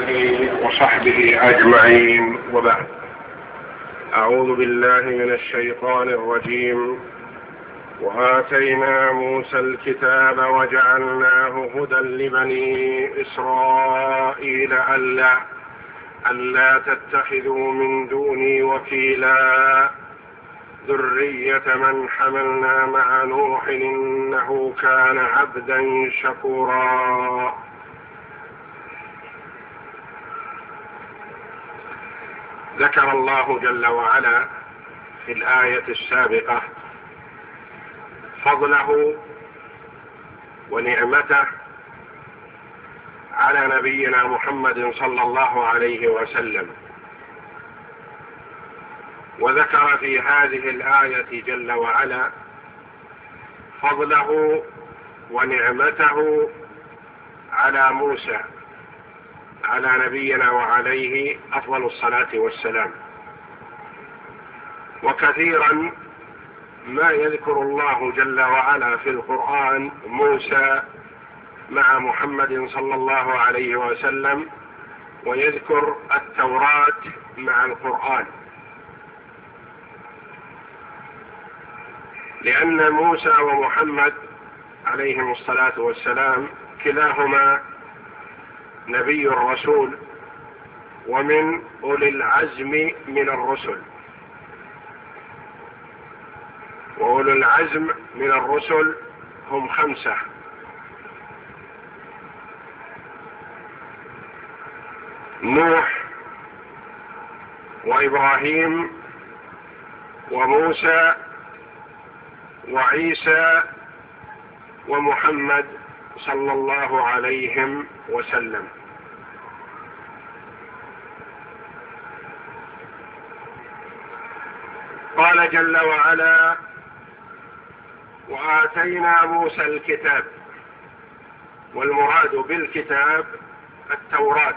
آله وصحبه أجمعين، وبعد. أعوذ بالله من الشيطان الرجيم. وآتينا موسى الكتاب وجعلناه هدى لبني إسرائيل ألا تتخذوا من دوني وكيلا ذرية من حملنا مع نوح إنه كان عبدا شكورا. ذكر الله جل وعلا في الآية السابقة فضله ونعمته على نبينا محمد صلى الله عليه وسلم، وذكر في هذه الآية جل وعلا فضله ونعمته على موسى على نبينا وعليه أفضل الصلاة والسلام. وكثيرا ما يذكر الله جل وعلا في القرآن موسى مع محمد صلى الله عليه وسلم، ويذكر التوراة مع القرآن، لأن موسى ومحمد عليهم الصلاة والسلام كلاهما نبي الرسول ومن أولي العزم من الرسل، وأولي العزم من الرسل هم 5: نوح وإبراهيم وموسى وعيسى ومحمد صلى الله عليه وسلم. قال جل وعلا: وآتينا موسى الكتاب، والمراد بالكتاب التوراة،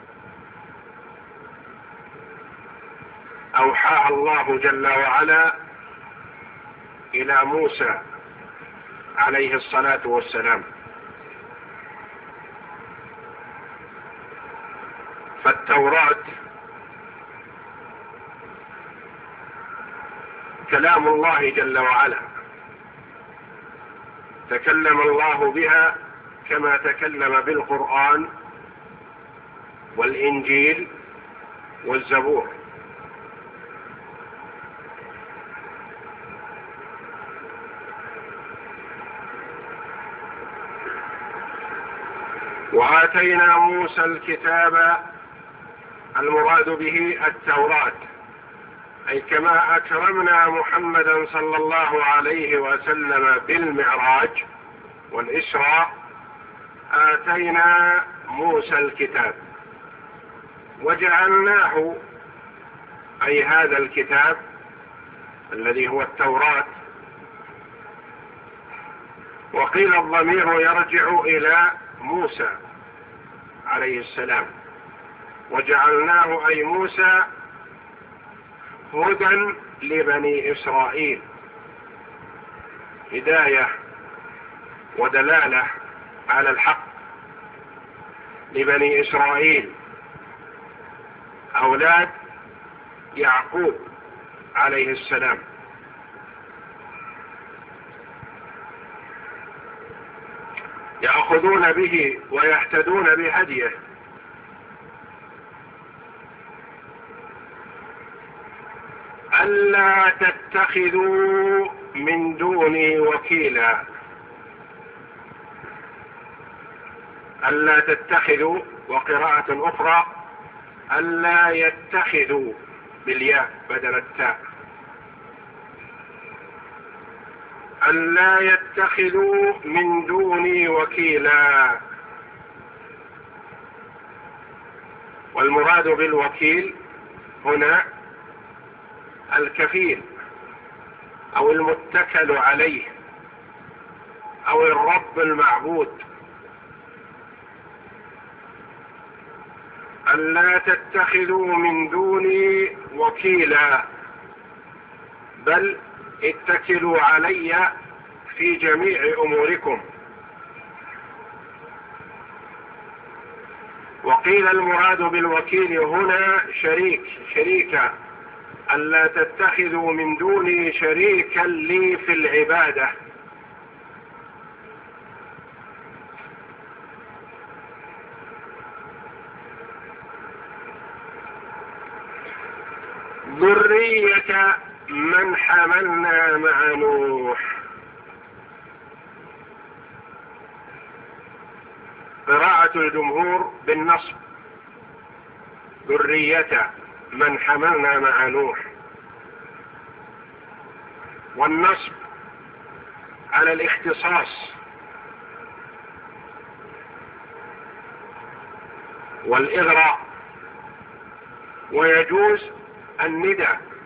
أوحاها الله جل وعلا إلى موسى عليه الصلاة والسلام. فالتوراة كلام الله جل وعلا، تكلم الله بها كما تكلم بالقرآن والإنجيل والزبور. وآتينا موسى الكتاب، المراد به التوراة، أي كما أكرمنا محمدا صلى الله عليه وسلم بالمعراج والإسراء، آتينا موسى الكتاب وجعلناه، أي هذا الكتاب الذي هو التوراة، وقيل الضمير يرجع إلى موسى عليه السلام، وجعلناه أي موسى هدى لبني إسرائيل، هداية ودلالة على الحق لبني إسرائيل أولاد يعقوب عليه السلام. يأخذون به ويهتدون بهديه، ألا تتخذوا من دوني وكيلا. ألا تتخذوا، وقراءة أخرى ألا يتخذوا بالياء بدل التاء، ألا يتخذوا من دوني وكيلا. والمراد بالوكيل هنا الكفيل أو المتكل عليه أو الرب المعبود. ألا تتخذوا من دوني وكيلا، بل اتكلوا علي في جميع أموركم. وقيل المراد بالوكيل هنا شريكا، ألا تتخذوا من دوني شريكا لي في العبادة. ذرية من حملنا مع نوح. قراءة الجمهور بالنصب، ذرية من حملنا مع نوح، والنصب على الاختصاص، والإغراء، ويجوز الندى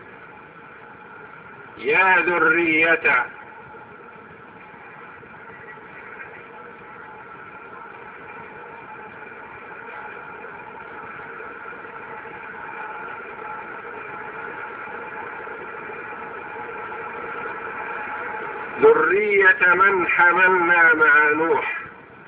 يا ذرية. ذرية من حملنا مع نوح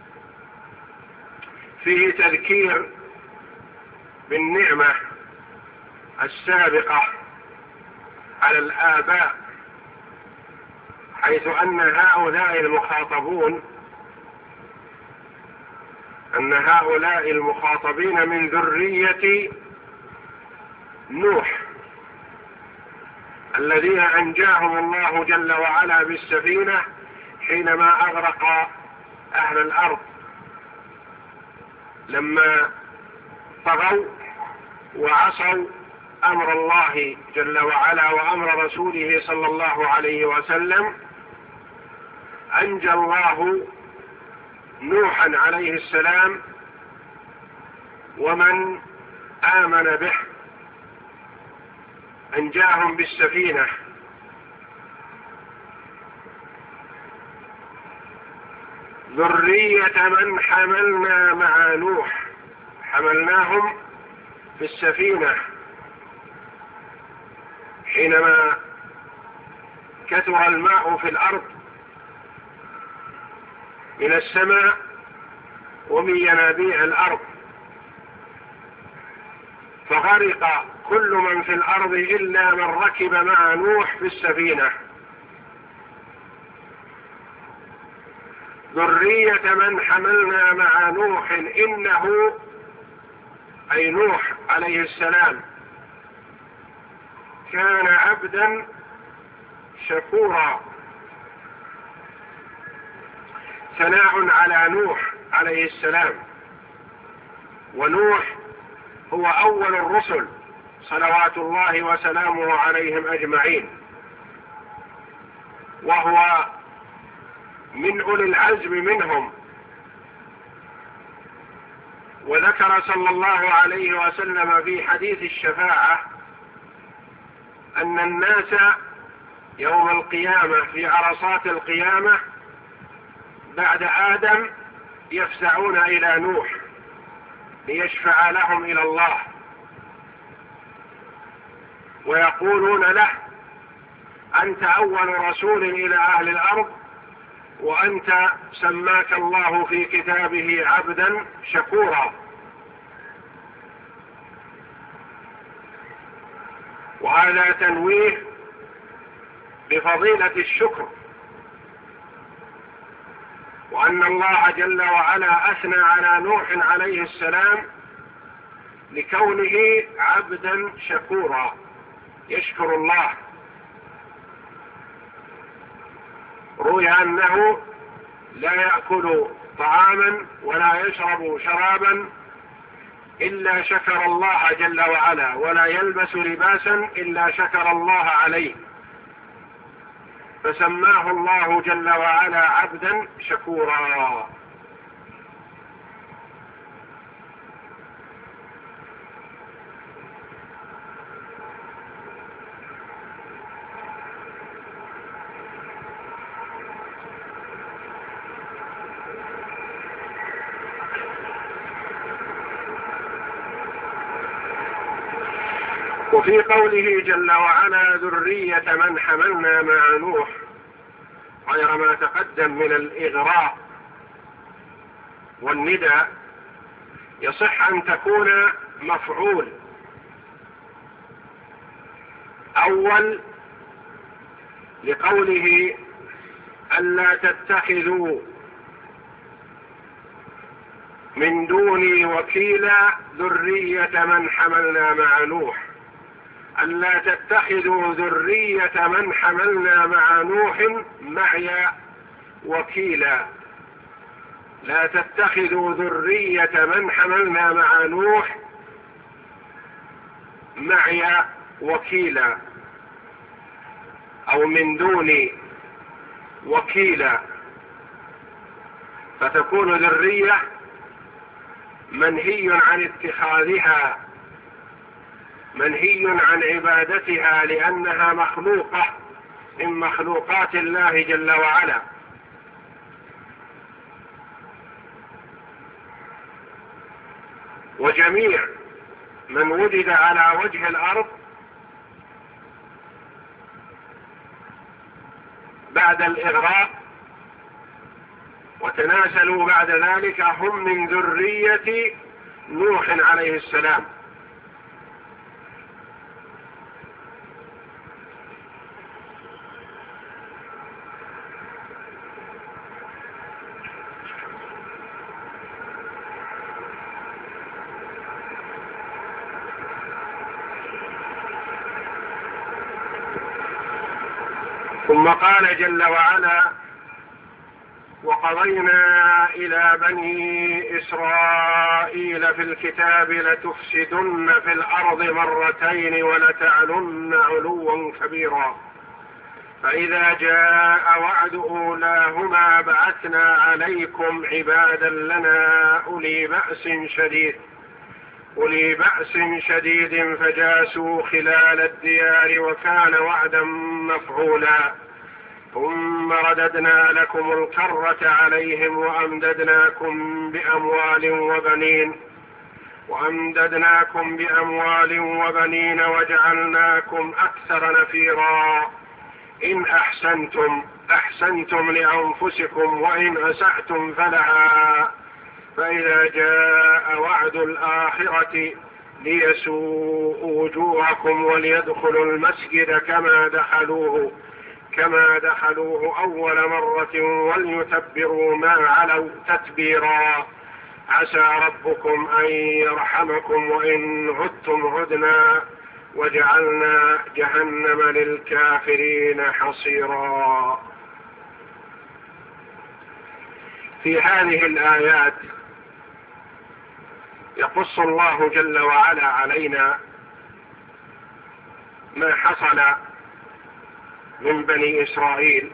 فيه تذكير بالنعمة السابقة على الآباء، حيث أن هؤلاء المخاطبين من ذرية نوح الذين أنجاهم الله جل وعلا بالسفينة حينما أغرق أهل الأرض لما طغوا وعصوا أمر الله جل وعلا وأمر رسوله صلى الله عليه وسلم. أنجى الله نوحا عليه السلام ومن آمن به، أنجاهم بالسفينة. ذرية من حملنا مع نوح، حملناهم في السفينة حينما كثر الماء في الأرض من السماء ومن ينابيع الأرض، فغرق كل من في الأرض إلا من ركب مع نوح في السفينة. ذرية من حملنا مع نوح، إنه أي نوح عليه السلام كان عبدا شكورا. ثناء على نوح عليه السلام، ونوح هو أول الرسل صلوات الله وسلامه عليهم أجمعين، وهو من أولي العزم منهم. وذكر صلى الله عليه وسلم في حديث الشفاعة أن الناس يوم القيامة في عرصات القيامة بعد آدم يفزعون إلى نوح ليشفع لهم إلى الله، ويقولون له: أنت أول رسول إلى أهل الأرض، وأنت سماك الله في كتابه عبدا شكورا. وهذا تنويه بفضيلة الشكر، وأن الله جل وعلا أثنى على نوح عليه السلام لكونه عبدا شكورا يشكر الله. روي أنه لا يأكل طعاما ولا يشرب شرابا إلا شكر الله جل وعلا، ولا يلبس لباسا إلا شكر الله عليه، فسماه الله جل وعلا عبدا شكورا. وفي قوله جل وعلا ذرية من حملنا مع نوح، غير ما تقدم من الإغراء والندى، يصح أن تكون مفعول أول لقوله ألا تتخذوا من دوني وكيلا ذرية من حملنا مع نوح، ألا تتخذوا ذرية من حملنا مع نوح معي وكيلا، لا تتخذوا ذرية من حملنا مع نوح معي وكيلا، أو من دوني وكيلا، فتكون ذرية منهي عن اتخاذها، منهي عن عبادتها، لأنها مخلوقة من مخلوقات الله جل وعلا. وجميع من وجد على وجه الأرض بعد الإغراق وتناسلوا بعد ذلك هم من ذرية نوح عليه السلام. ثم قال جل وعلا: وقضينا إلى بني إسرائيل في الكتاب لتفسدن في الأرض مرتين ولتعلن علوا كبيرا، فإذا جاء وعد أولاهما بعثنا عليكم عبادا لنا أولي بأس شديد فجاسوا خلال الديار وكان وعدا مفعولا، ثم رددنا لكم الكرة عليهم وأمددناكم بأموال وبنين وجعلناكم أكثر نفيرا، إن أحسنتم لأنفسكم وإن أسأتم فلها، فإذا جاء وعد الآخرة ليسوء وجوهكم وليدخلوا المسجد كما دخلوه أول مرة وليتبروا ما علوا تتبيرا، عسى ربكم أن يرحمكم وإن عدتم عدنا وجعلنا جهنم للكافرين حصيرا. في هذه الآيات يقص الله جل وعلا علينا ما حصل من بني إسرائيل،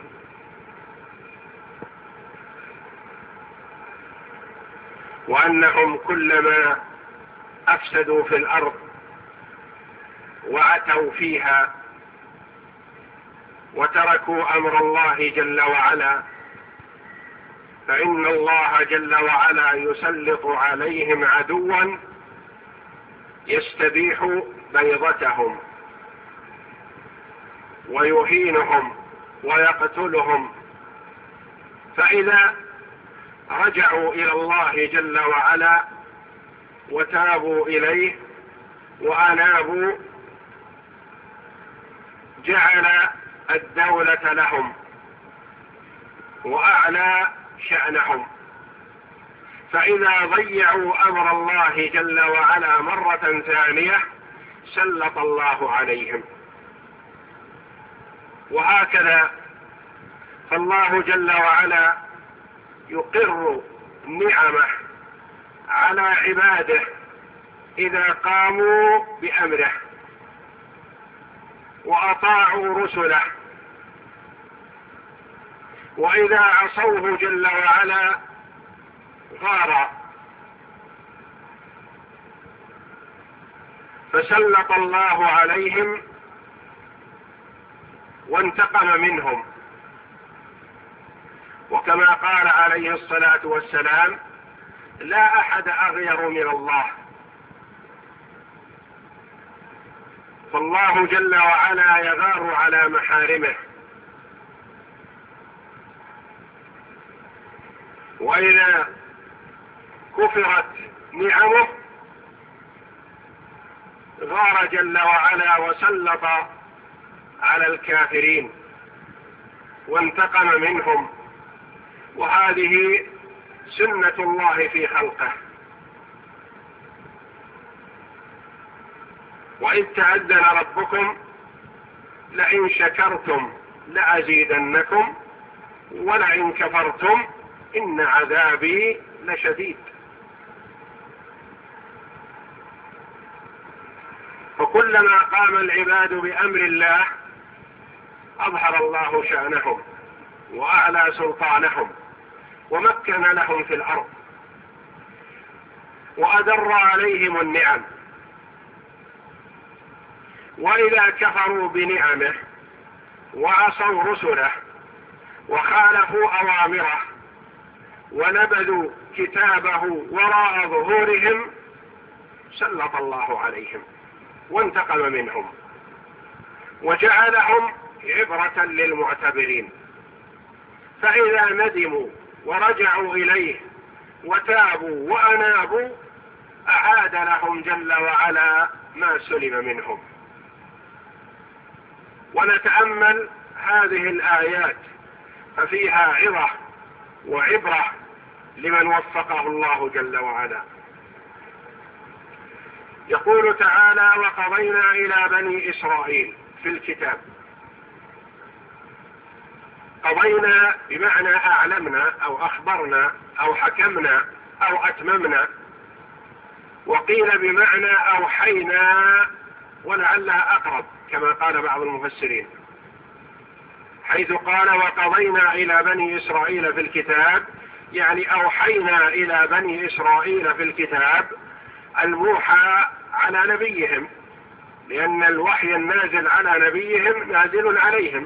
وأنهم كلما أفسدوا في الأرض وعتوا فيها وتركوا أمر الله جل وعلا، فإن الله جل وعلا يسلط عليهم عدوا يستبيح بيضتهم ويهينهم ويقتلهم، فإذا رجعوا إلى الله جل وعلا وتابوا إليه وأنابوا جعل الدولة لهم وأعلى شأنهم، فإذا ضيعوا أمر الله جل وعلا مرة ثانية سلط الله عليهم. وهكذا فالله جل وعلا يقر نعمه على عباده إذا قاموا بأمره وأطاعوا رسله، وإذا عصوه جل وعلا غار، فسلط الله عليهم وانتقم منهم. وكما قال عليه الصلاة والسلام: لا أحد أغير من الله. فالله جل وعلا يغار على محارمه، وإذا كفرت نعمه غار جل وعلا وسلط على الكافرين وانتقم منهم، وهذه سنة الله في خلقه. وإذ تأذن ربكم لئن شكرتم لأزيدنكم ولئن كفرتم إن عذابي لشديد. فكلما قام العباد بأمر الله أظهر الله شأنهم وأعلى سلطانهم ومكن لهم في الأرض وأدر عليهم النعم. وإذا كفروا بنعمه وعصوا رسله وخالفوا أوامره ونبذوا كتابه وراء ظهورهم سلط الله عليهم وانتقم منهم وجعلهم عبرة للمعتبرين. فإذا ندموا ورجعوا إليه وتابوا وأنابوا أعاد لهم جل وعلا ما سلم منهم. ونتأمل هذه الآيات ففيها عظة وعبرة لمن وفقه الله جل وعلا. يقول تعالى: وقضينا إلى بني إسرائيل في الكتاب. قضينا بمعنى أعلمنا أو أخبرنا أو حكمنا أو أتممنا، وقيل بمعنى أوحينا ولعلها أقرب كما قال بعض المفسرين، حيث قال وقضينا إلى بني إسرائيل في الكتاب، يعني أوحينا إلى بني إسرائيل في الكتاب الموحى على نبيهم، لأن الوحي النازل على نبيهم نازل عليهم.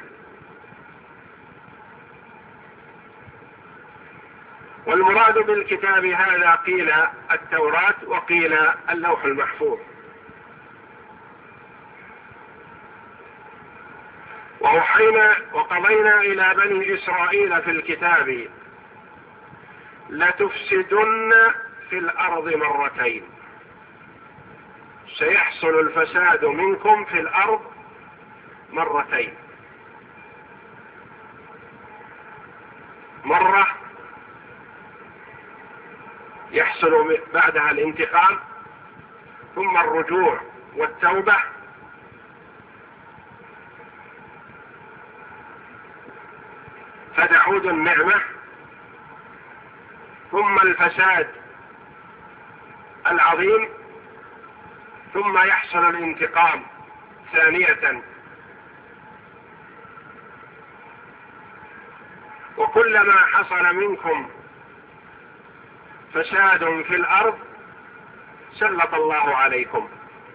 والمراد بالكتاب هذا قيل التوراة وقيل اللوح المحفوظ. وقضينا إلى بني إسرائيل في الكتاب لتفسدن في الأرض مرتين، سيحصل الفساد منكم في الأرض مرتين، مرة يحصل بعدها الانتقام ثم الرجوع والتوبة، فتعود النعمة، ثم الفساد العظيم، ثم يحصل الانتقام ثانية. وكلما حصل منكم فساد في الأرض سلط الله عليكم.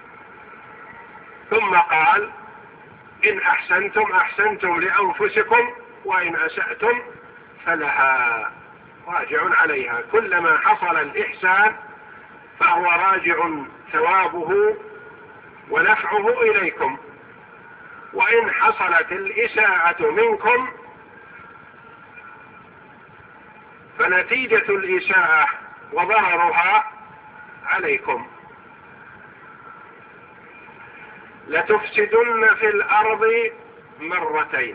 ثم قال: إن أحسنتم أحسنتم لأنفسكم وإن أسأتم فلها، راجع عليها. كلما حصل الإحسان فهو راجع ثوابه ونفعه إليكم، وإن حصلت الإساءة منكم فنتيجة الإساءة وضررها عليكم. لتفسدن في الأرض مرتين،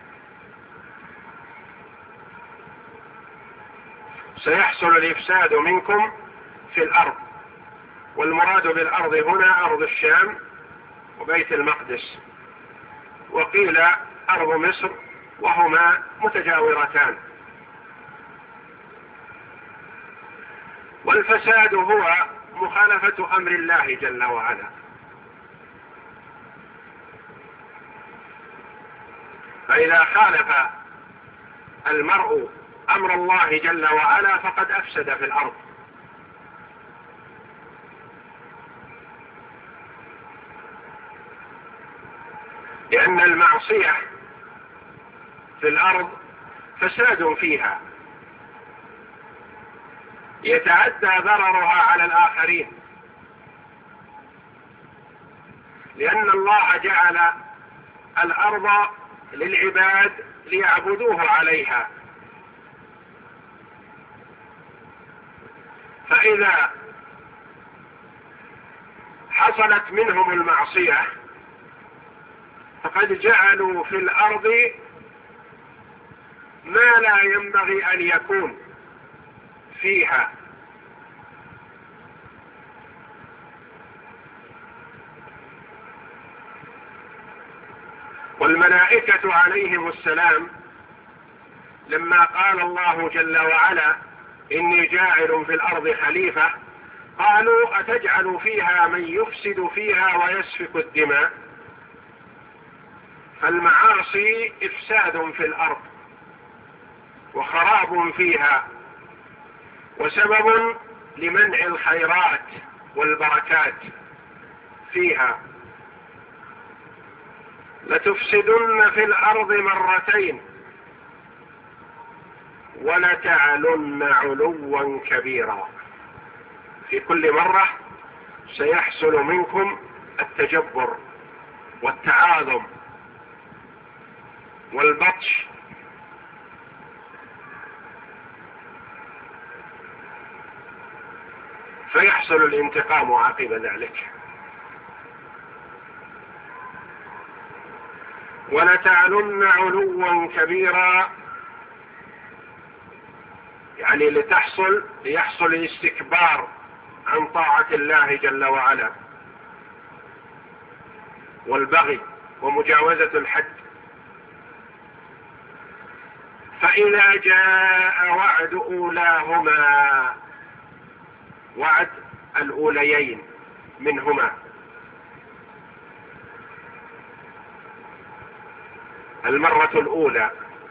سيحصل الإفساد منكم في الأرض، والمراد بالأرض هنا أرض الشام وبيت المقدس، وقيل أرض مصر، وهما متجاورتان. والفساد هو مخالفة أمر الله جل وعلا، فإذا خالف المرء أمر الله جل وعلا فقد أفسد في الأرض. لأن المعصية في الأرض فساد فيها يتعدى ضررها على الآخرين، لأن الله جعل الأرض للعباد ليعبدوه عليها، فإذا حصلت منهم المعصية فقد جعلوا في الأرض ما لا ينبغي أن يكون فيها، والملائكة عليهم السلام لما قال الله جل وعلا إني جاعل في الأرض خليفة قالوا أتجعل فيها من يفسد فيها ويسفك الدماء. فالمعاصي إفساد في الأرض وخراب فيها وسبب لمنع الخيرات والبركات فيها. لتفسدن في الأرض مرتين ولتعلن علوا كبيرا. في كل مرة سيحصل منكم التجبر والتعاظم والبطش، فيحصل الانتقام عقب ذلك. ولتعلن علوا كبيرا، يعني ليحصل الاستكبار عن طاعة الله جل وعلا والبغي ومجاوزة الحد. فإذا جاء وعد أولاهما، وعد الأوليين منهما، المرة الأولى،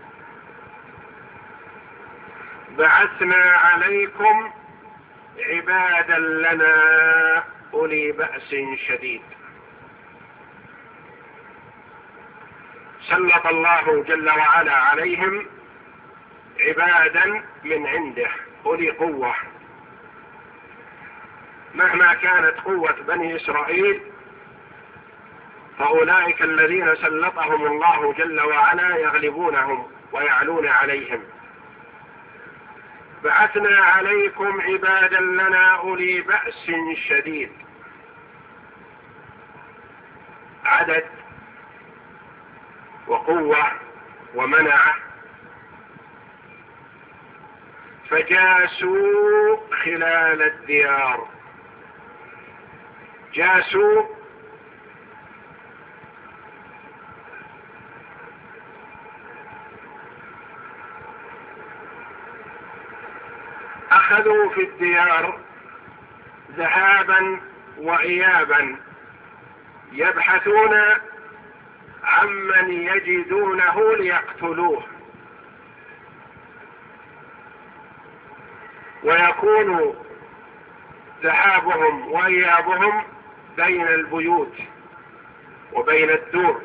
بعثنا عليكم عبادا لنا أولي بأس شديد. سلط الله جل وعلا عليهم عبادا من عنده أولي قوة. مهما كانت قوة بني إسرائيل فأولئك الذين سلطهم الله جل وعلا يغلبونهم ويعلون عليهم. بعثنا عليكم عبادا لنا أولي بأس شديد، عدد وقوة ومنعة. فجاسوا خلال الديار، جاسوا أخذوا في الديار ذهابا وإيابا، يبحثون عمن يجدونه ليقتلوه، ويكون ذهابهم وإيابهم بين البيوت وبين الدور،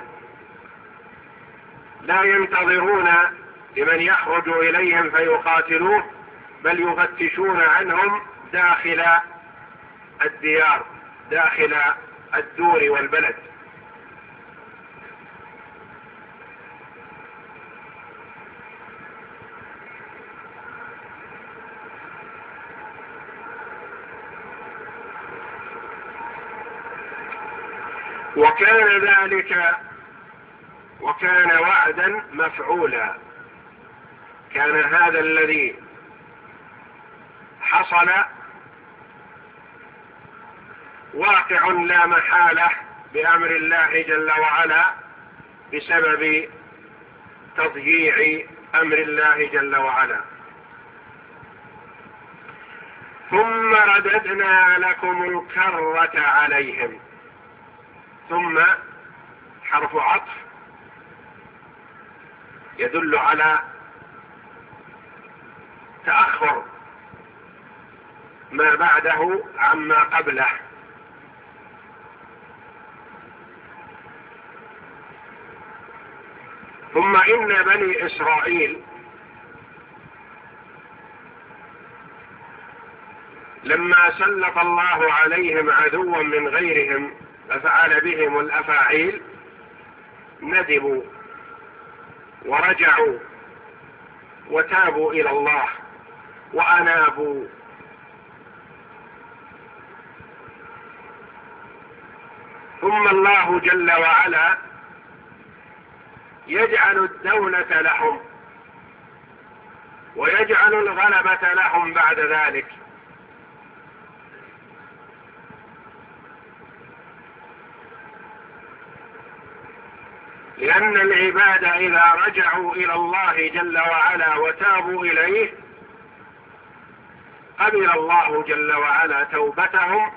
لا ينتظرون لمن يخرج إليهم فيقاتلوه، بل يفتشون عنهم داخل الديار، داخل الدور والبلد. وكان ذلك وكان وعدا مفعولا. كان هذا الذي حصل واقع لا محالة بأمر الله جل وعلا بسبب تضييع أمر الله جل وعلا. ثم رددنا لكم الكرة عليهم. ثم حرف عطف يدل على تأخر ما بعده عما قبله. ثم إن بني إسرائيل لما سلط الله عليهم عدوا من غيرهم ففعل بهم الأفاعيل ندموا ورجعوا وتابوا إلى الله وأنابوا. ثم الله جل وعلا يجعل الدولة لهم ويجعل الغلبة لهم بعد ذلك، لأن العباد إذا رجعوا إلى الله جل وعلا وتابوا إليه قبل الله جل وعلا توبتهم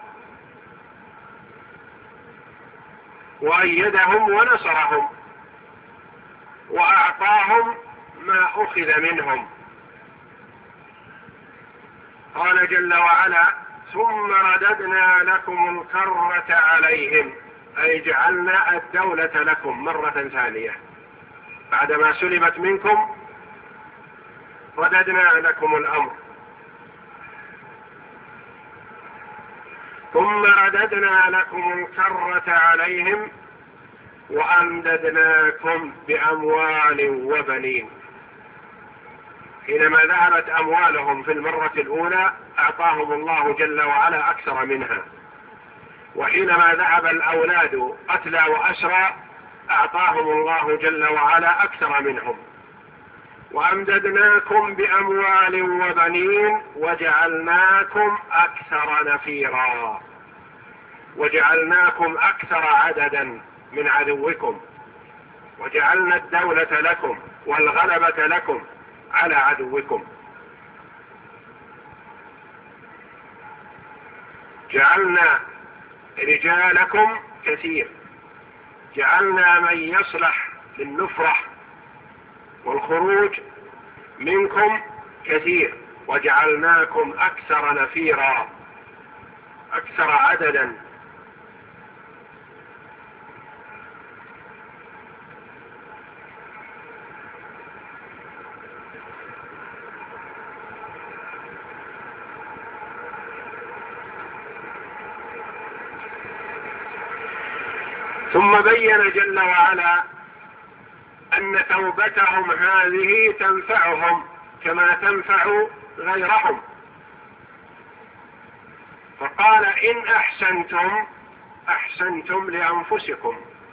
وأيدهم ونصرهم وأعطاهم ما أخذ منهم. قال جل وعلا: ثم رددنا لكم الكرة عليهم، أي جعلنا الدولة لكم مرة ثانية بعدما سلبت منكم، رددنا لكم الأمر. ثم رددنا لكم الكرة عليهم وأمددناكم بأموال وبنين. حينما ذهبت أموالهم في المرة الأولى أعطاهم الله جل وعلا أكثر منها، وحينما ذهب الأولاد قتلى وأسرى أعطاهم الله جل وعلا أكثر منهم. وأمددناكم بأموال وبنين وجعلناكم أكثر نفيرا، وجعلناكم أكثر عددا من عدوكم، وجعلنا الدولة لكم والغلبة لكم على عدوكم. جعلنا رجالكم كثير، جعلنا من يصلح للنفرة والخروج منكم كثير، وجعلناكم أكثر نفيرا، أكثر عددا. ثم بين جل وعلا أن توبتهم هذه تنفعهم كما تنفع غيرهم، فقال: إن أحسنتم أحسنتم لأنفسكم.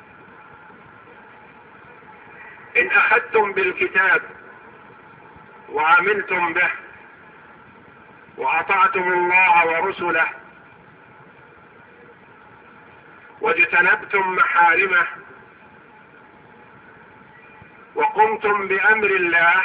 إن أخذتم بالكتاب وعملتم به وأطعتم الله ورسله واجتنبتم محارمه وقمتم بأمر الله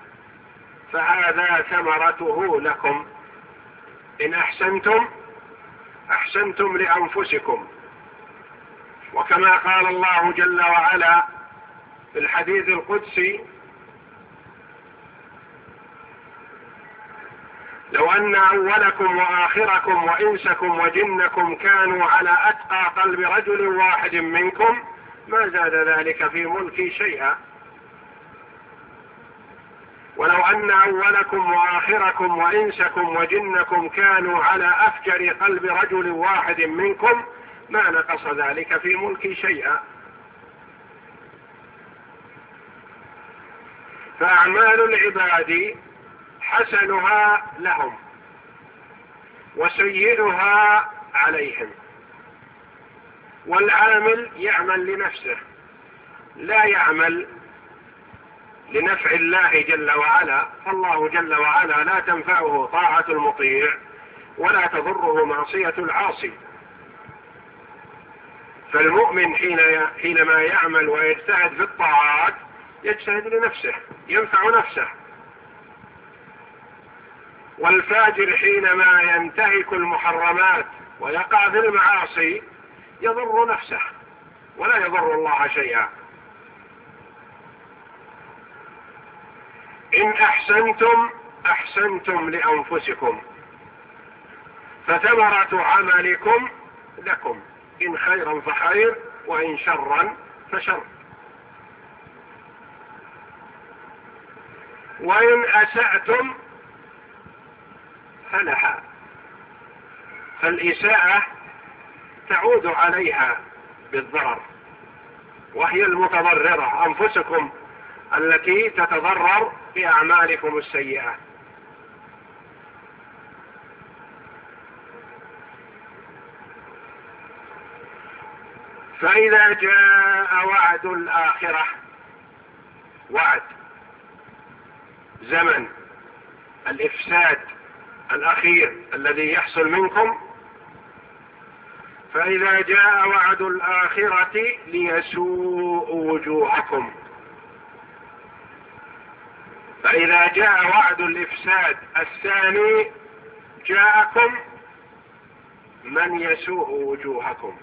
فهذا ثمرته لكم. إن أحسنتم أحسنتم لأنفسكم. وكما قال الله جل وعلا في الحديث القدسي: لو أن أولكم وآخركم وإنسكم وجنكم كانوا على أتقى قلب رجل واحد منكم ما زاد ذلك في ملكي شيئا. ولو أن أولكم وآخركم وإنسكم وجنكم كانوا على أفجر قلب رجل واحد منكم ما نقص ذلك في ملكي شيئا. فأعمال العباد حسنها لهم وسيئها عليهم، والعامل يعمل لنفسه لا يعمل لنفع الله جل وعلا، فالله جل وعلا لا تنفعه طاعة المطيع ولا تضره معصية العاصي. فالمؤمن حينما يعمل ويجتهد في الطاعات يجتهد لنفسه ينفع نفسه، والفاجر حينما ينتهك المحرمات ويقع في المعاصي يضر نفسه ولا يضر الله شيئا. إن أحسنتم أحسنتم لأنفسكم فثمرة عملكم لكم، إن خيرا فخير وإن شرا فشر. وإن أسأتم فلها، فالإساءة تعود عليها بالضرر، وهي المتضررة أنفسكم التي تتضرر بأعمالكم السيئة. فإذا جاء وعد الآخرة، وعد زمن الإفساد الأخير الذي يحصل منكم، فإذا جاء وعد الآخرة ليسوء وجوهكم. فإذا جاء وعد الإفساد الثاني جاءكم من يسوء وجوهكم،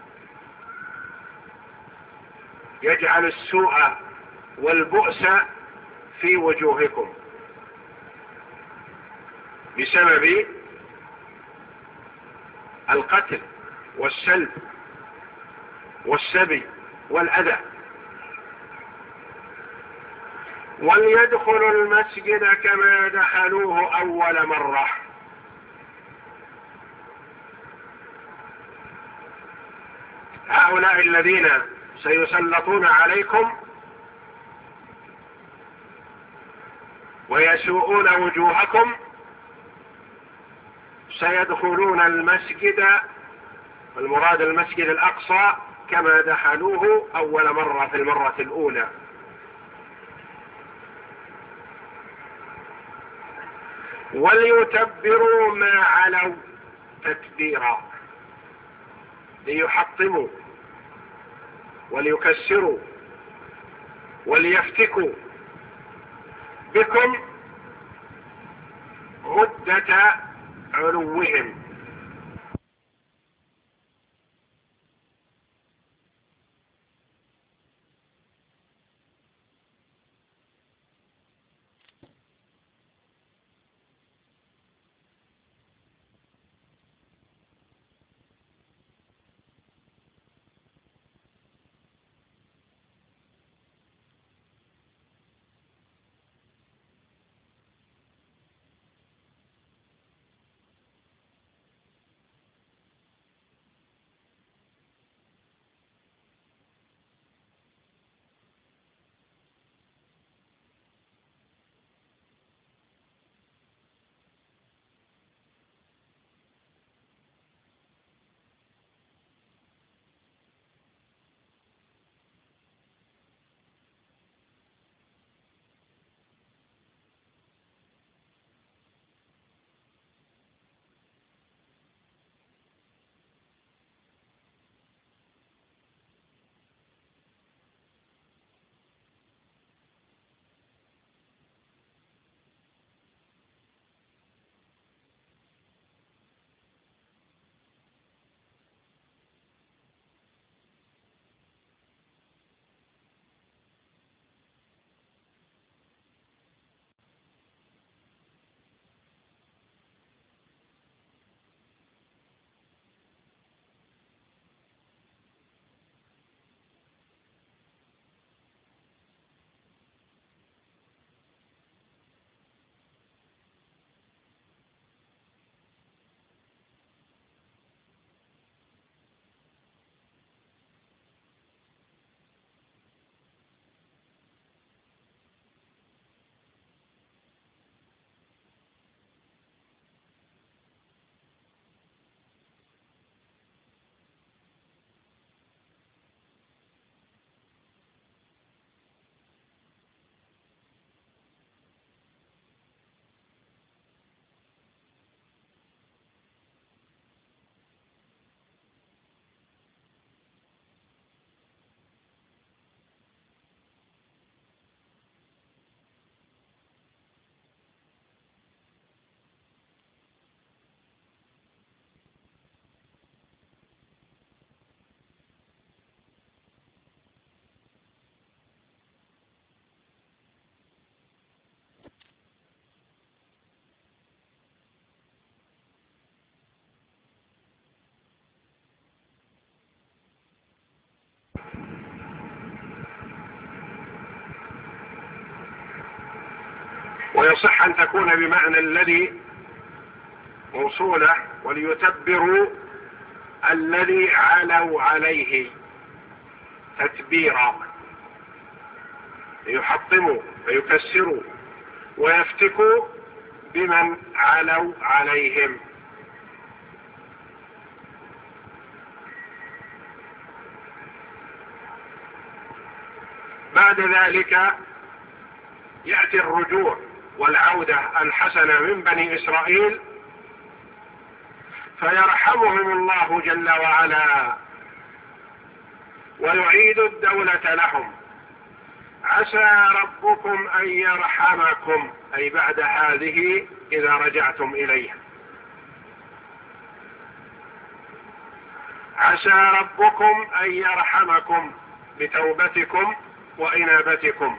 يجعل السوء والبؤس في وجوهكم بسبب القتل والسلب والسبي والأذى. وليدخلوا المسجد كما دخلوه أول مرة. هؤلاء الذين سيسلطون عليكم ويسوءون وجوهكم سيدخلون المسجد، المراد المسجد الأقصى، كما دخلوه أول مرة في المرة الأولى. وليتبروا ما علوا تتبيرا، ليحطموا وليكسروا وليفتكوا بكم مدة علوهم. ويصح أن تكون بمعنى الذي موصولة، وليتبروا الذي علوا عليه تتبيرا، يحطموا ويكسروا ويفتكوا بمن علوا عليهم. بعد ذلك يأتي الرجوع والعودة الحسنة من بني إسرائيل فيرحمهم الله جل وعلا ويعيد الدولة لهم. عسى ربكم أن يرحمكم، أي بعد هذه إذا رجعتم إليه. عسى ربكم أن يرحمكم بتوبتكم وإنابتكم،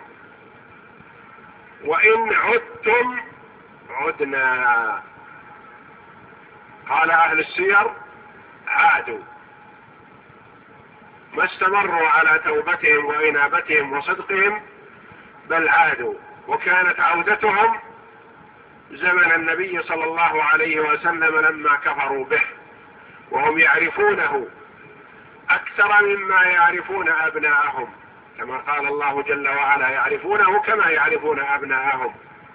وإن عدتم عدنا. قال أهل السير عادوا، ما استمروا على توبتهم وإنابتهم وصدقهم، بل عادوا. وكانت عودتهم زمن النبي صلى الله عليه وسلم لما كفروا به، وهم يعرفونه أكثر مما يعرفون أبناءهم، كما قال الله جل وعلا يعرفونه كما يعرفون أبناءهم.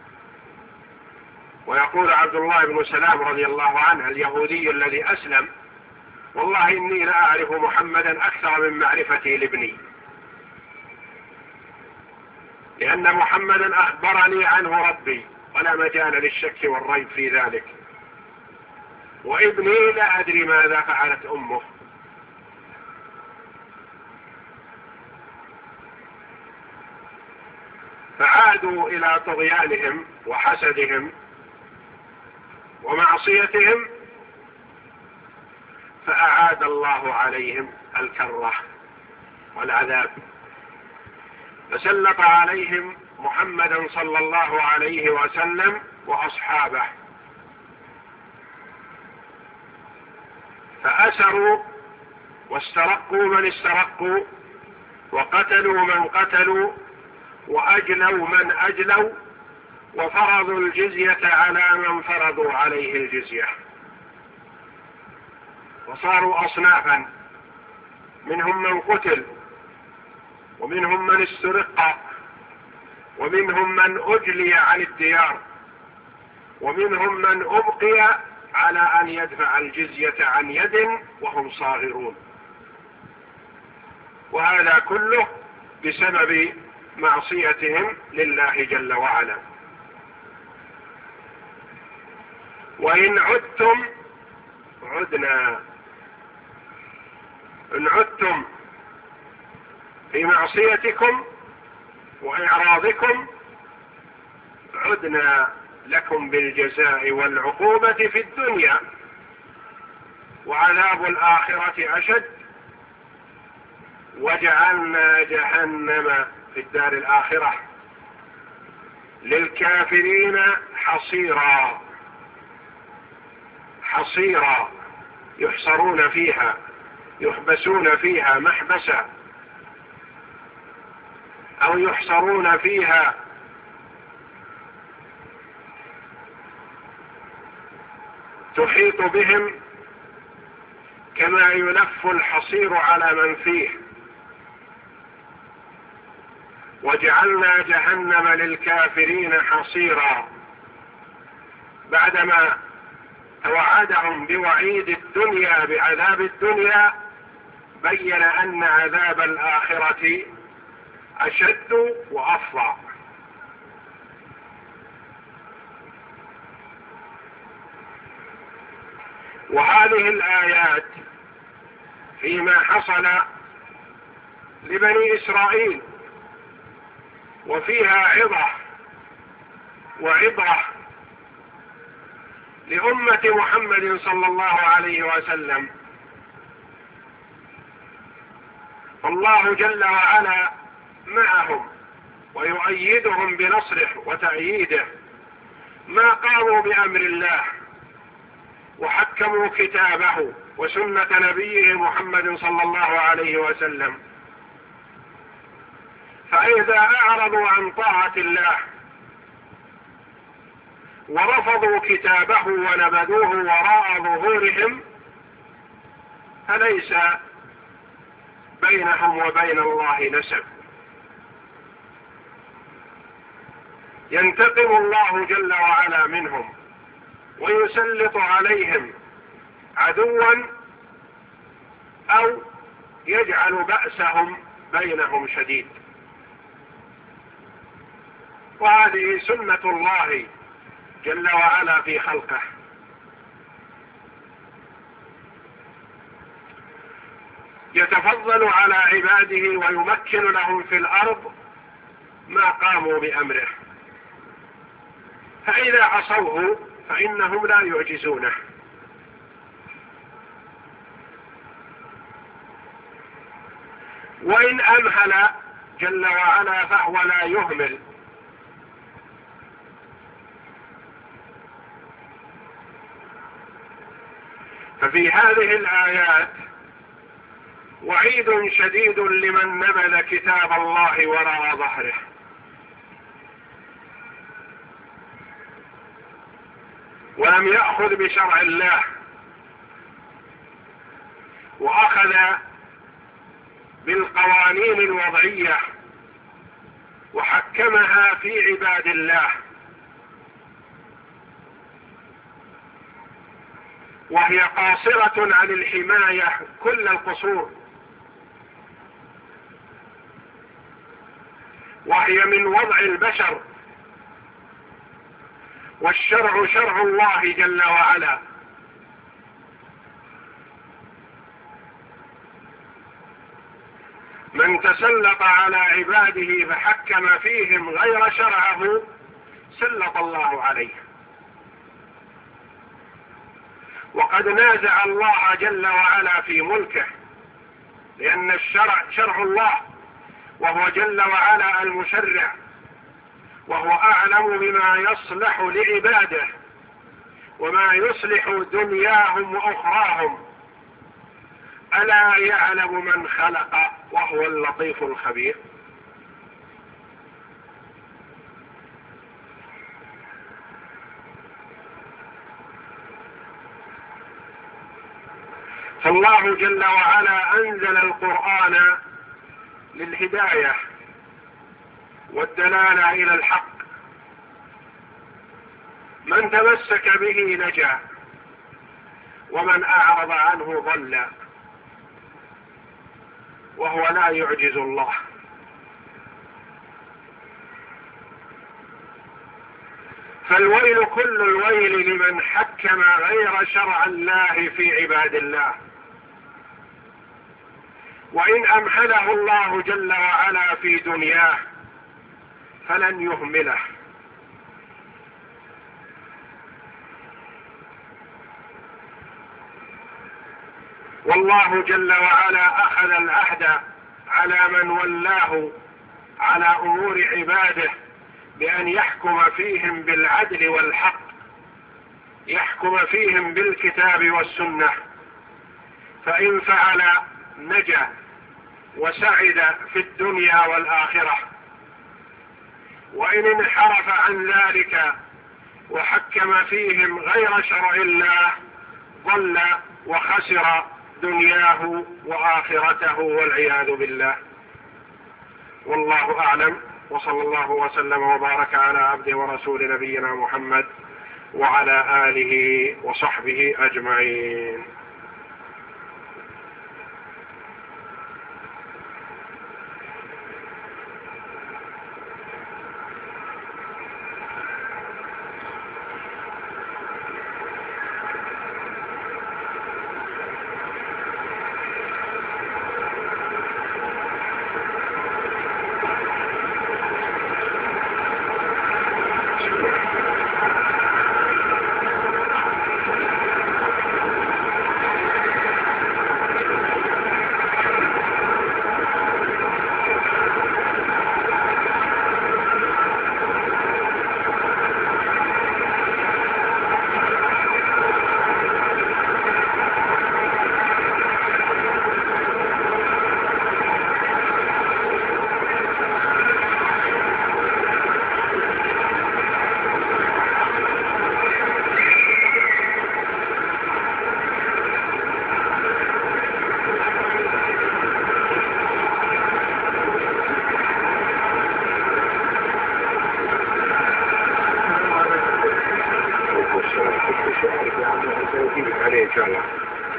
ويقول عبد الله بن سلام رضي الله عنه اليهودي الذي أسلم: والله إني لا أعرف محمدا أكثر من معرفتي لابني، لأن محمدا أخبرني عنه ربي ولا مجال للشك والريب في ذلك، وابني لا أدري ماذا فعلت أمه. فعادوا إلى طغيانهم وحسدهم ومعصيتهم، فأعاد الله عليهم الكرة والعذاب، فسلط عليهم محمدا صلى الله عليه وسلم وأصحابه، فأسروا واسترقوا من استرقوا، وقتلوا من قتلوا، وأجلوا من أجلوا، وفرضوا الجزية على من فرضوا عليه الجزية، وصاروا أصنافا، منهم من قتل، ومنهم من استرق، ومنهم من أجلي عن الديار، ومنهم من أبقي على أن يدفع الجزية عن يد وهم صاغرون. وهذا كله بسبب معصيتهم لله جل وعلا. وإن عدتم عدنا، إن عدتم في معصيتكم وإعراضكم عدنا لكم بالجزاء والعقوبة في الدنيا، وعذاب الآخرة أشد، وجعلنا جهنم في الدار الآخرة للكافرين حصيرا. حصيرا يحصرون فيها، يحبسون فيها محبسا، أو يحصرون فيها تحيط بهم كما يلف الحصير على من فيه. وجعلنا جهنم للكافرين حصيرا، بعدما توعدهم بوعيد الدنيا بعذاب الدنيا بين أن عذاب الآخرة أشد وأفظع. وهذه الآيات فيما حصل لبني إسرائيل، وفيها عظة وعبرة لأمة محمد صلى الله عليه وسلم. الله جل وعلا معهم ويؤيدهم بنصره وتأييده، ما قاموا بأمر الله وحكموا كتابه وسنة نبيه محمد صلى الله عليه وسلم. فإذا أعرضوا عن طاعة الله ورفضوا كتابه ونبذوه وراء ظهورهم، فليس بينهم وبين الله نسب. ينتقم الله جل وعلا منهم ويسلط عليهم عدوا، أو يجعل بأسهم بينهم شديد. وهذه سنة الله جل وعلا في خلقه. يتفضل على عباده ويمكن لهم في الأرض ما قاموا بأمره، فإذا عصوه فإنهم لا يعجزونه. وإن أمهل جل وعلا فهو لا يهمل. ففي هذه الآيات وعيد شديد لمن نبذ كتاب الله وراء ظهره. ولم يأخذ بشرع الله، وأخذ بالقوانين الوضعية وحكمها في عباد الله، وهي قاصرة عن الحماية كل القصور، وهي من وضع البشر، والشرع شرع الله جل وعلا. من تسلط على عباده فحكم فيهم غير شرعه سلط الله عليه. وقد نازع الله جل وعلا في ملكه، لأن الشرع شرع الله، وهو جل وعلا المشرع، وهو أعلم بما يصلح لعباده وما يصلح دنياهم وأخراهم. ألا يعلم من خلق وهو اللطيف الخبير. فالله جل وعلا أنزل القرآن للهداية والدلالة إلى الحق. من تمسك به نجا، ومن أعرض عنه ضل، وهو لا يعجز الله. فالويل كل الويل لمن حكم غير شرع الله في عباد الله. وإن أمهله الله جل وعلا في دنياه فلن يهمله. والله جل وعلا أخذ العهد على من ولاه على أمور عباده بأن يحكم فيهم بالعدل والحق، يحكم فيهم بالكتاب والسنة، فإن فعل نجا وسعد في الدنيا والآخرة، وإن انحرف عن ذلك وحكم فيهم غير شرع الله ضل وخسر دنياه وآخرته والعياذ بالله. والله أعلم، وصلى الله وسلم وبارك على عبده ورسول نبينا محمد وعلى آله وصحبه أجمعين. عليه إن شاء الله.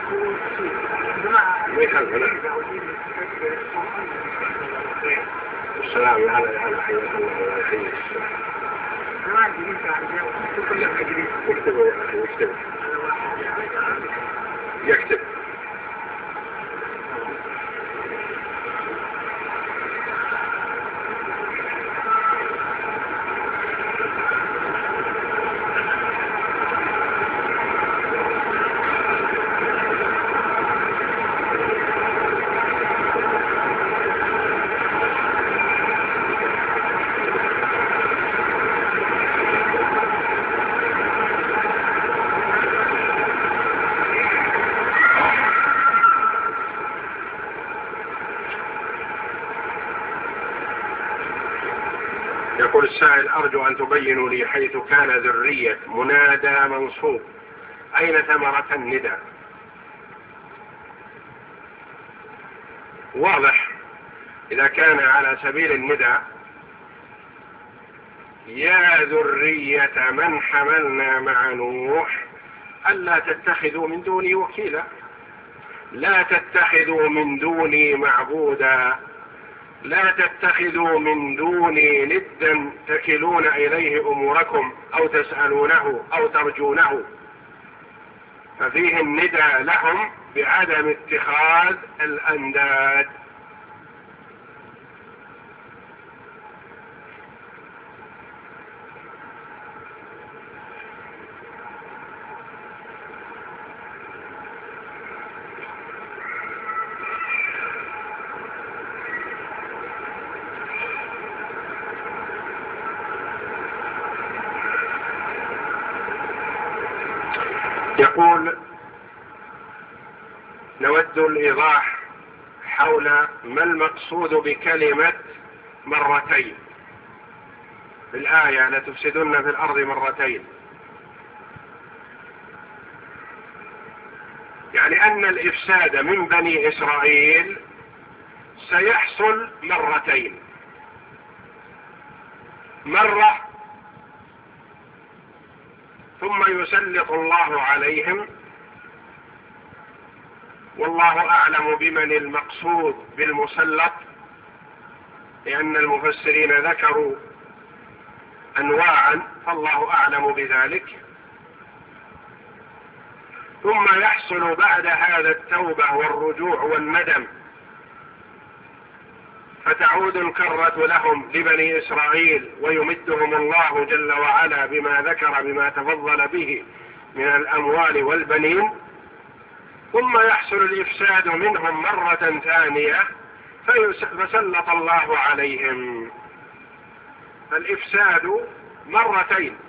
ما يخالف. السلام على حياة الله ويحييك. يكتب يا أخي يكتب. يكتب. يقول السائل: أرجو أن تبينوا لي حيث كان ذرية منادى منصوب أين ثمرة الندى؟ واضح إذا كان على سبيل الندى: يا ذرية من حملنا مع نوح ألا تتخذوا من دوني وكيلا، لا تتخذوا من دوني معبودا، لا تتخذوا من دوني ندا تكلون إليه أموركم أو تسألونه أو ترجونه. ففيه الندى لهم بعدم اتخاذ الأنداد. يقول: نود الإيضاح حول ما المقصود بكلمة مرتين في الآية: لتفسدن في الأرض مرتين. يعني أن الإفساد من بني إسرائيل سيحصل مرتين: مرة ثم يسلط الله عليهم، والله أعلم بمن المقصود بالمسلط، لأن المفسرين ذكروا أنواعا فالله أعلم بذلك. ثم يحصل بعد هذا التوبة والرجوع والندم، فتعود الكرة لهم لبني إسرائيل ويمدهم الله جل وعلا بما ذكر بما تفضل به من الأموال والبنين. ثم يحصل الإفساد منهم مرة ثانية فسلط الله عليهم. فالإفساد مرتين.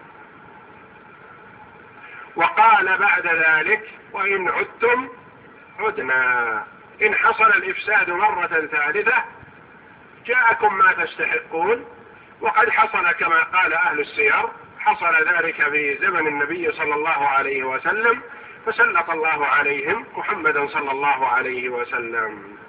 وقال بعد ذلك: وإن عدتم عدنا. إن حصل الإفساد مرة ثالثة جاءكم ما تستحقون. وقد حصل كما قال أهل السير، حصل ذلك في زمن النبي صلى الله عليه وسلم، فسلط الله عليهم محمدا صلى الله عليه وسلم.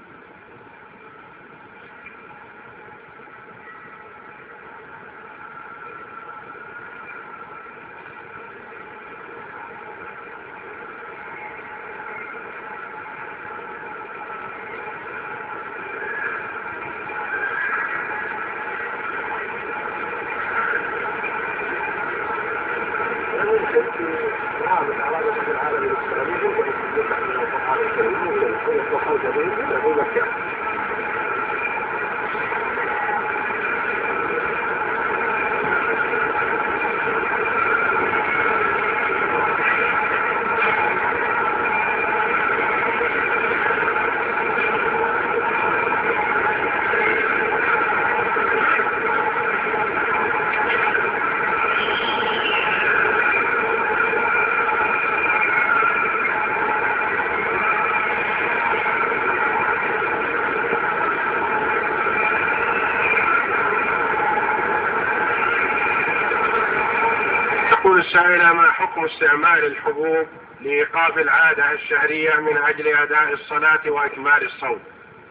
السائل: ما حكم استعمال الحبوب لإيقاف العادة الشهرية من أجل أداء الصلاة وإكمال الصوم؟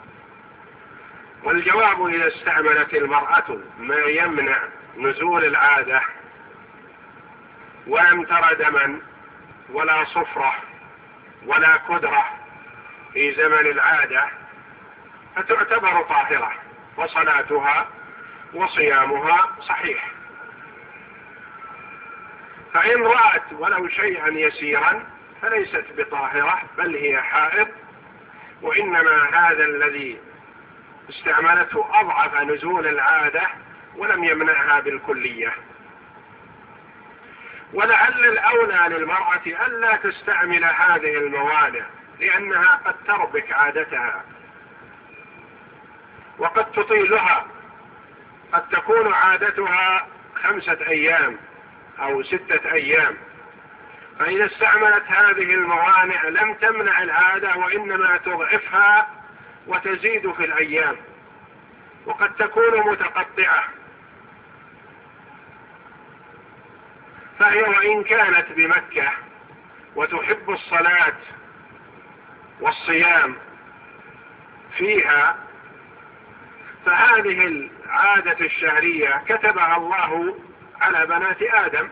والجواب: إذا استعملت المرأة ما يمنع نزول العادة ولم تر دما ولا صفرة ولا كدرة في زمن العادة فتعتبر طاهرة وصلاتها وصيامها صحيح. فإن رأت ولو شيئا يسيرا فليست بطاهرة بل هي حائض، وإنما هذا الذي استعملته أضعف نزول العادة ولم يمنعها بالكلية. ولعل الأولى للمرأة ألا تستعمل هذه الموانع، لأنها قد تربك عادتها وقد تطيلها، قد تكون عادتها 5 أيام أو 6 أيام، فإذا استعملت هذه الموانع لم تمنع العادة وإنما تضعفها وتزيد في الأيام، وقد تكون متقطعة. فهي وإن كانت بمكة وتحب الصلاة والصيام فيها، فهذه العادة الشهرية كتبها الله على بنات آدم،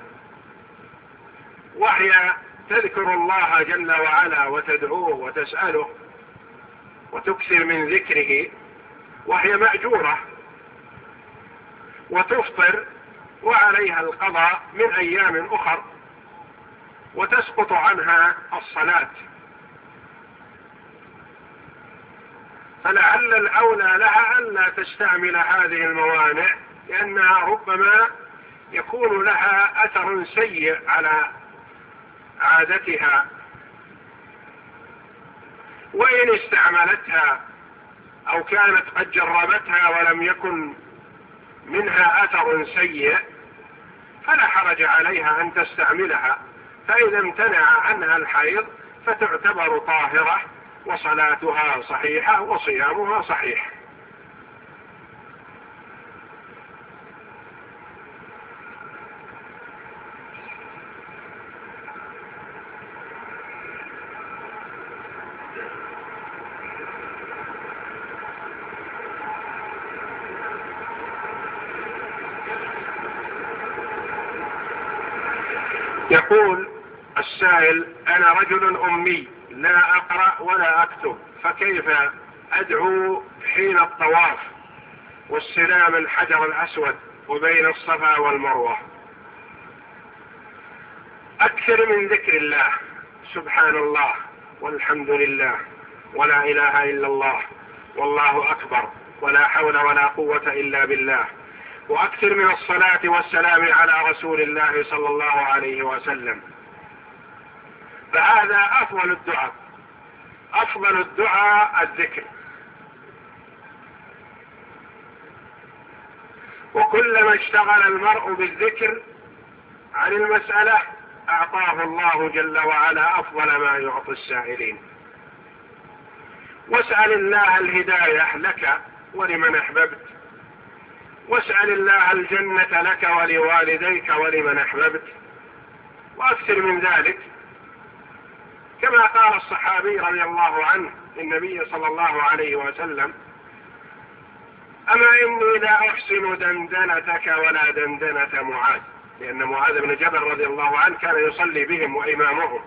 وهي تذكر الله جل وعلا وتدعوه وتسأله وتكثر من ذكره، وهي مأجورة وتفطر وعليها القضاء من أيام أخر وتسقط عنها الصلاة. فلعل الأولى لها ألا تستعمل هذه الموانع، لأنها ربما يكون لها أثر سيء على عادتها. وإن استعملتها أو كانت قد جربتها ولم يكن منها أثر سيء فلا حرج عليها أن تستعملها، فإذا امتنع عنها الحيض فتعتبر طاهرة وصلاتها صحيحة وصيامها صحيح. يقول السائل: أنا رجل أمي لا أقرأ ولا أكتب، فكيف أدعو حين الطواف واستلام الحجر الأسود وبين الصفا والمروة؟ أكثر من ذكر الله، سبحان الله والحمد لله ولا إله إلا الله والله أكبر ولا حول ولا قوة إلا بالله، وأكثر من الصلاة والسلام على رسول الله صلى الله عليه وسلم. فهذا أفضل الدعاء، أفضل الدعاء الذكر. وكلما اشتغل المرء بالذكر عن المسألة أعطاه الله جل وعلا أفضل ما يعطي السائلين. واسأل الله الهداية لك ولمن أحببت، واسأل الله الجنة لك ولوالديك ولمن أحببت، وأكثر من ذلك. كما قال الصحابي رضي الله عنه للنبي صلى الله عليه وسلم: أما إني لا أحسن دندنتك ولا دندنة معاذ، لأن معاذ بن جبل رضي الله عنه كان يصلي بهم وإمامهم،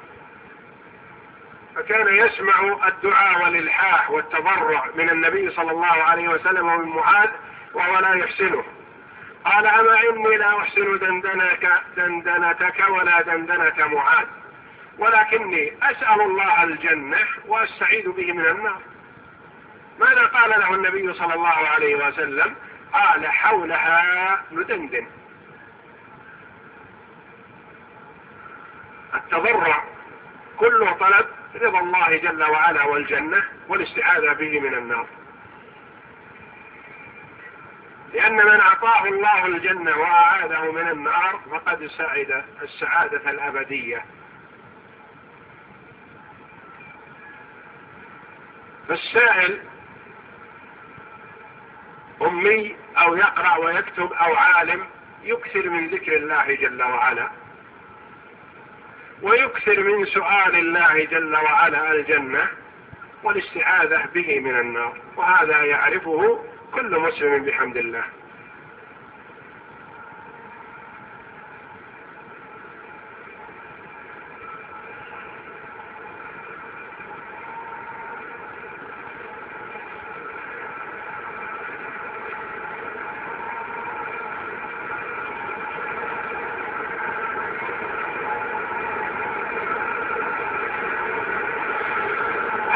فكان يسمع الدعاء والإلحاح والتضرع من النبي صلى الله عليه وسلم ومن معاذ وهو لا يحسنه. قال: أما إني لا أحسن دندنتك ولا دندنة معاذ، ولكني أسأل الله الجنة وأستعيذ به من النار. ماذا قال له النبي صلى الله عليه وسلم؟ قال: حولها ندندن. التضرع كله طلب رضا الله جل وعلا والجنة والاستعاذة به من النار، لأن من أعطاه الله الجنة وأعاذه من النار فقد سعد السعادة الأبدية. فالسائل أمي أو يقرأ ويكتب أو عالم يكثر من ذكر الله جل وعلا، ويكثر من سؤال الله جل وعلا الجنة والاستعاذة به من النار، وهذا يعرفه كل مسلم بحمد الله.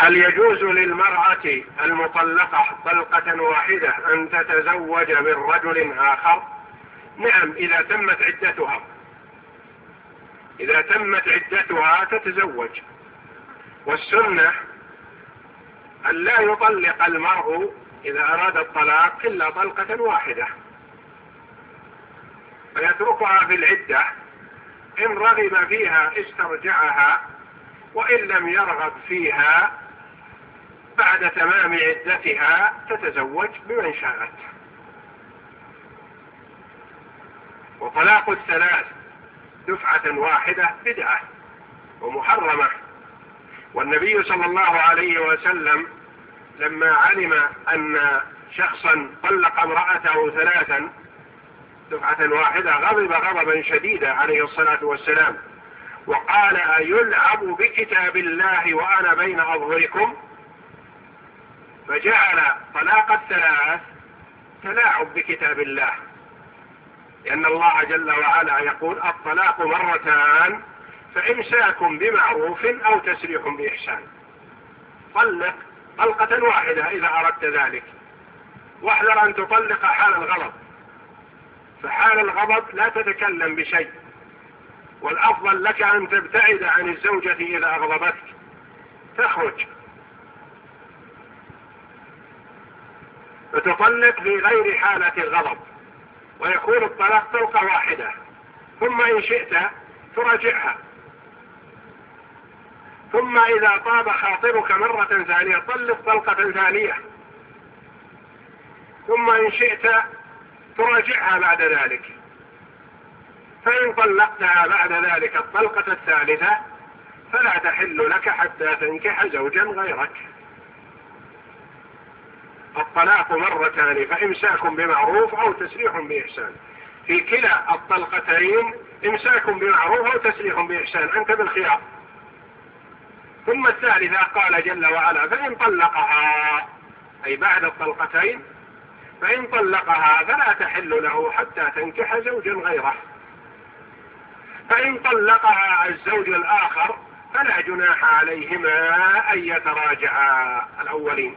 هل يجوز للمرأة المطلقة طلقة واحدة أن تتزوج من رجل آخر؟ نعم، إذا تمت عدتها. إذا تمت عدتها تتزوج. والسنة أن لا يطلق المرء إذا أراد الطلاق إلا طلقة واحدة، فيتركها في العدة، إن رغب فيها استرجعها، وإن لم يرغب فيها بعد تمام عدتها تتزوج بمن شاءت. وطلاق الثلاث دفعة واحدة بدعة ومحرمة. والنبي صلى الله عليه وسلم لما علم أن شخصا طلق امرأته ثلاثا دفعة واحدة غضب غضبا شديدا عليه الصلاة والسلام، وقال: أيلعب بكتاب الله وأنا بين أظهركم؟ فجعل طلاق الثلاث تلاعب بكتاب الله، لأن الله جل وعلا يقول: الطلاق مرتان فإمساك بمعروف أو تسريح بإحسان. طلق طلقة واحدة إذا أردت ذلك، واحذر أن تطلق حال الغضب، فحال الغضب لا تتكلم بشيء، والأفضل لك أن تبتعد عن الزوجة إذا أغضبتك، تخرج وتطلق في غير حالة الغضب، ويكون الطلاق طلقة واحدة، ثم إن شئت تراجعها، ثم إذا طاب خاطرك مرة ثانية طلق طلقة ثانية، ثم إن شئت تراجعها بعد ذلك. فإن طلقتها بعد ذلك الطلقة الثالثة فلا تحل لك حتى تنكح زوجا غيرك. الطلاق مرتان فإمساك بمعروف أو تسريح بإحسان، في كلا الطلقتين إمساك بمعروف أو تسريح بإحسان، أنت بالخيار. ثم الثالثة قال جل وعلا: فإن طلقها، أي بعد الطلقتين، فإن طلقها فلا تحل له حتى تنكح زوجا غيره. فإن طلقها الزوج الآخر فلا جناح عليهما أن يتراجعا الأولين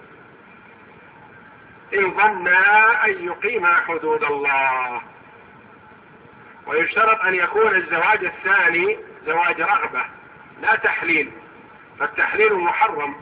إن ظنا أن يقيما حدود الله. ويشترط أن يكون الزواج الثاني زواج رغبة لا تحليل، فالتحليل محرم.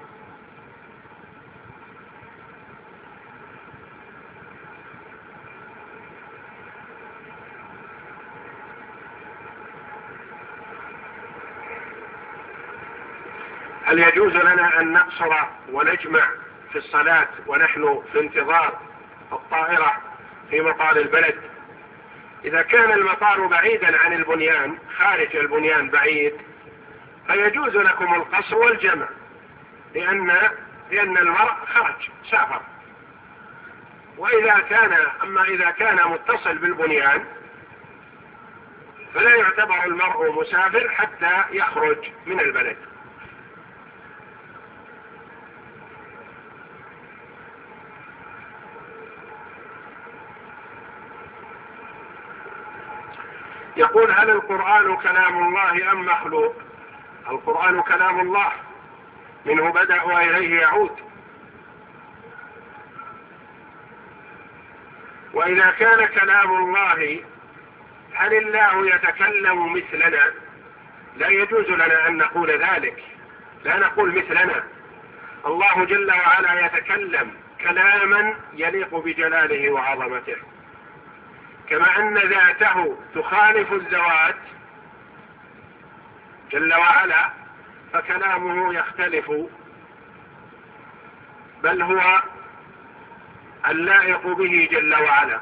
هل يجوز لنا أن نقصر ونجمع في الصلاة ونحن في انتظار الطائرة في مطار البلد؟ إذا كان المطار بعيدا عن البنيان، خارج البنيان بعيد، فيجوز لكم القصر والجمع، لأن المرء خرج سافر. أما إذا كان متصل بالبنيان فلا يعتبر المرء مسافر حتى يخرج من البلد. يقول: هل القرآن كلام الله أم مخلوق؟ القرآن كلام الله، منه بدأ وإليه يعود. وإذا كان كلام الله هل الله يتكلم مثلنا؟ لا يجوز لنا أن نقول ذلك، لا نقول مثلنا. الله جل وعلا يتكلم كلاما يليق بجلاله وعظمته، كما أن ذاته تخالف الذوات جل وعلا، فكلامه يختلف، بل هو اللائق به جل وعلا.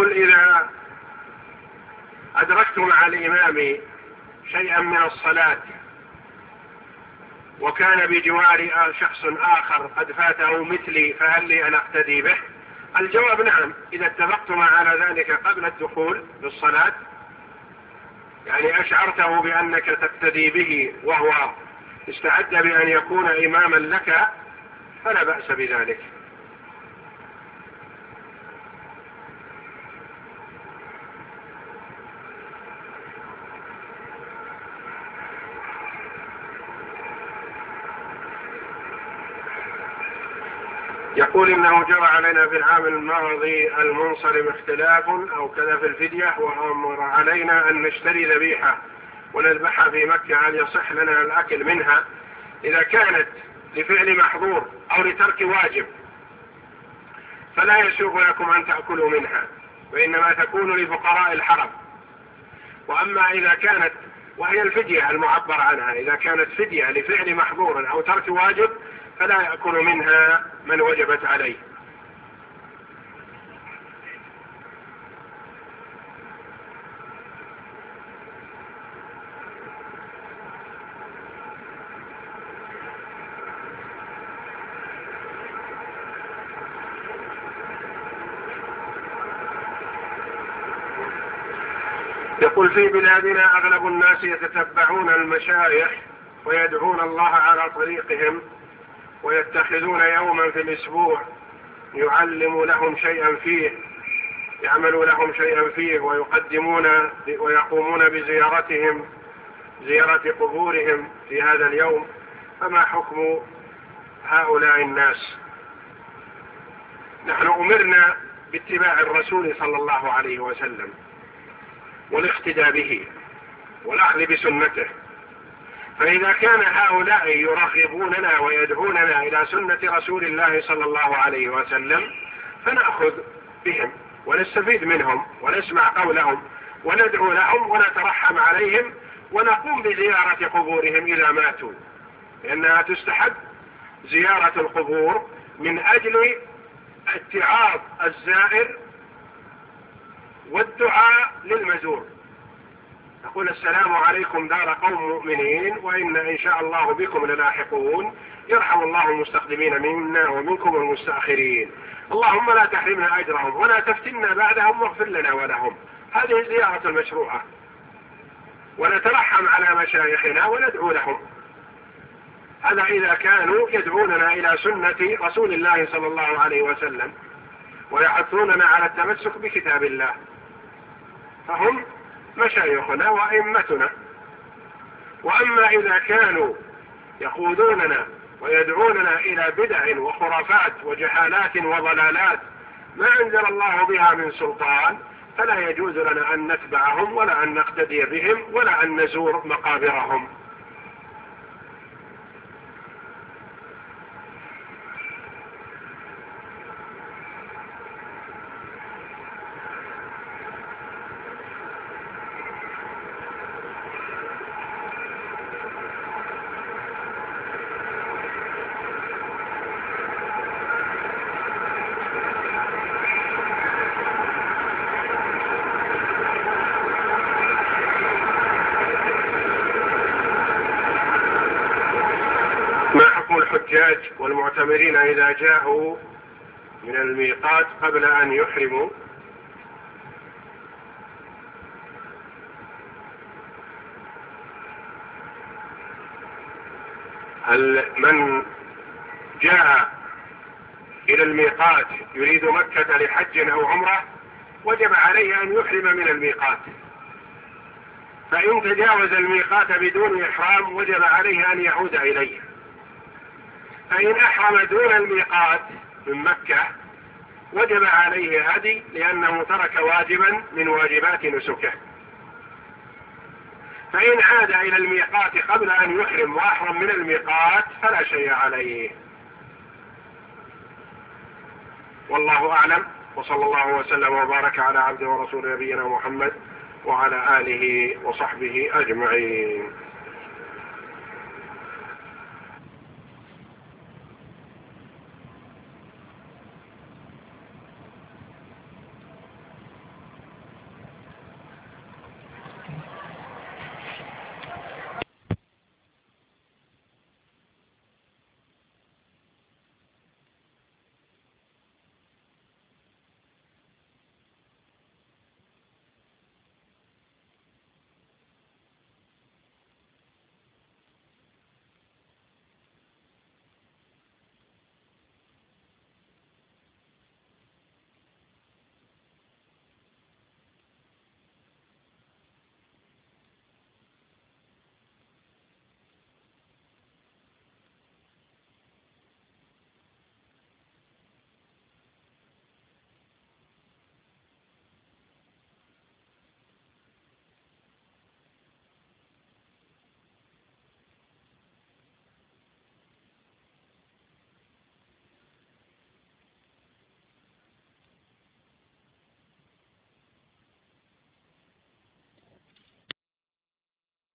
يقول إذا أدركت مع الإمام شيئا من الصلاة وكان بجواري شخص آخر قد فاته مثلي فهل لي أن أقتدي به؟ الجواب نعم، إذا اتفقتم على ذلك قبل الدخول بالصلاة، يعني أشعرته بأنك تقتدي به وهو استعد بأن يكون إماما لك فلا بأس بذلك. يقول إنه جرى علينا في العام الماضي المنصرم اختلاف أو كذا في الفدية، وأمر علينا أن نشتري ذبيحة ونذبحها في مكة، هل يصح لنا الأكل منها؟ إذا كانت لفعل محظور أو لترك واجب فلا يسوغ لكم أن تأكلوا منها، وإنما تكون لفقراء الحرم. وأما إذا كانت، وهي الفدية المعبر عنها، إذا كانت فدية لفعل محظور أو ترك واجب فلا يأكل منها من وجبت عليه. يقول في بلادنا أغلب الناس يتتبعون المشايخ ويدعون الله على طريقهم، ويتخذون يوما في الأسبوع يعلم لهم شيئا فيه، يعملوا لهم شيئا فيه، ويقومون بزيارتهم، زيارة قبورهم في هذا اليوم، فما حكم هؤلاء الناس؟ نحن أمرنا باتباع الرسول صلى الله عليه وسلم والاقتداء به والأخذ بسنته، فإذا كان هؤلاء يرغبوننا ويدعوننا إلى سنة رسول الله صلى الله عليه وسلم فنأخذ بهم ونستفيد منهم ونسمع قولهم وندعو لهم ونترحم عليهم ونقوم بزيارة قبورهم إذا ماتوا، لأنها تستحب زيارة القبور من أجل اتعاظ الزائر والدعاء للمزور. نقول السلام عليكم دار قوم مؤمنين وإن إن شاء الله بكم للاحقون، يرحم الله المستقدمين منا ومنكم المستأخرين، اللهم لا تحرمنا أجرهم ولا تفتنا بعدهم واغفر لنا ولهم. هذه الزيارة المشروعة، ونترحم على مشايخنا وندعو لهم. هذا إذا كانوا يدعوننا إلى سنة رسول الله صلى الله عليه وسلم ويحثوننا على التمسك بكتاب الله، فهم مشايخنا وأئمتنا. وأما إذا كانوا يقودوننا ويدعوننا إلى بدع وخرافات وجهالات وضلالات ما أنزل الله بها من سلطان فلا يجوز لنا أن نتبعهم ولا أن نقتدي بهم ولا أن نزور مقابرهم. الحجاج والمعتمرين إذا جاءوا من الميقات قبل أن يحرموا؟ من جاء إلى الميقات يريد مكة لحج أو عمرة وجب عليه أن يحرم من الميقات، فإن تجاوز الميقات بدون إحرام وجب عليه أن يعود إليه، فإن أحرم دون الميقات من مكة وجب عليه هدي لأنه ترك واجبا من واجبات نسكه، فإن عاد إلى الميقات قبل أن يحرم وأحرم من الميقات فلا شيء عليه. والله أعلم، وصلى الله وسلم وبارك على عبده ورسول نبينا محمد وعلى آله وصحبه أجمعين.